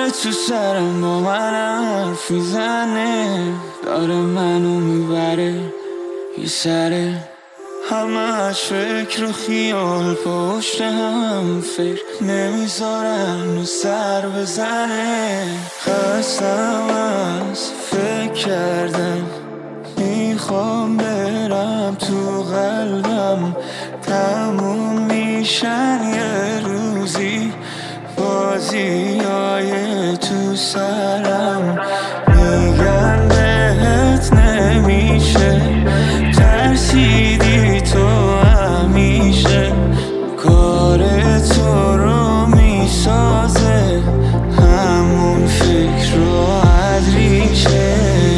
داره تو سرم با من حرف میزنه، داره منو میبره یه سره، همش فکر و خیال پشت هم، فکر نمیذارن و سر بزنه. خستم از فکر کردم، میخوام برم تو قلبم، تموم میشن یه روزی بازیای تو سرم. میگن بهت نمیشه، ترسیدی تو همیشه، کار تو رو میسازه همون فکر رو از ریشه.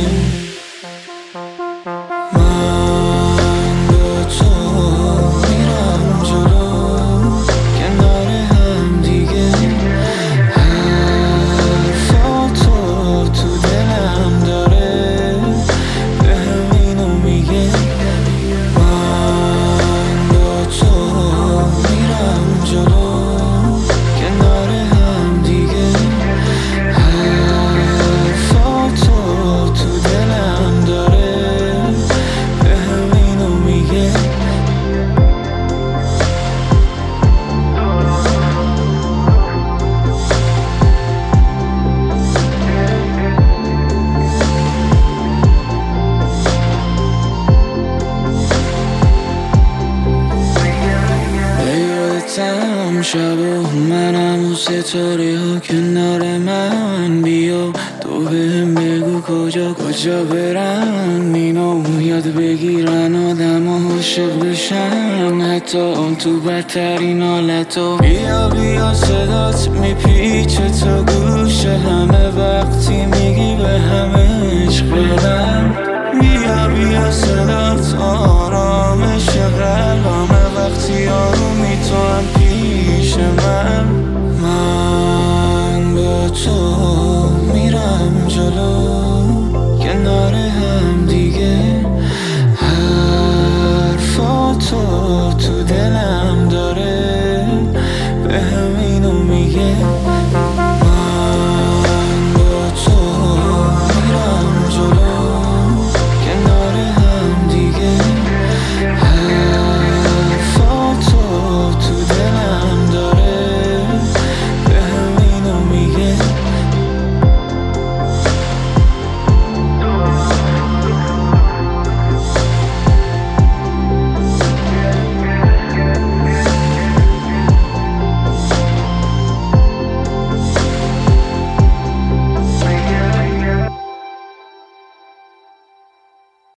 من با تو میرم جلو، کنار هم دیگه، حرفاتو تو دلم داره، بهم اینو میگه. من با تو میرم جلو، کنار هم دیگه، حرفاتو تو دلم داره، بهم اینو میگه. یادتم شب و منم و ستاره ها کنار من، بیا تو بهم بگو کجا برم، اینو یاد بگیرن آدم ها عاشق بشن، حتی تو بدترین حالتا. بیا صدات میپیچه تا گوش همه، وقتی میگی به همه عشق بدم. بیا صدات آرامش قلبمه، وقتی آرومی تو هم پیش من. من با تو میرم جلو، کنار هم دیگه، حرفاتو تو دلم داره، بهم اینو میگه.